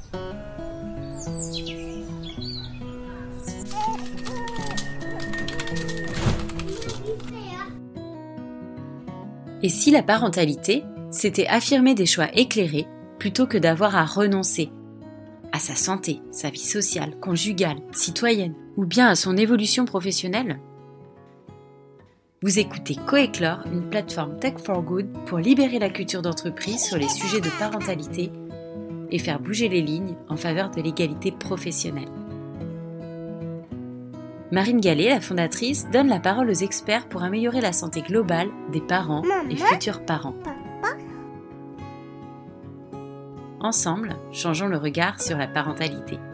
Et si la parentalité, c'était affirmer des choix éclairés plutôt que d'avoir à renoncer à sa santé, sa vie sociale, conjugale, citoyenne ou bien à son évolution professionnelle? Vous écoutez Coéclore, une plateforme Tech for Good pour libérer la culture d'entreprise sur les sujets de parentalité et faire bouger les lignes en faveur de l'égalité professionnelle. Marine Gallet, la fondatrice, donne la parole aux experts pour améliorer la santé globale des parents et futurs parents. Ensemble, changeons le regard sur la parentalité.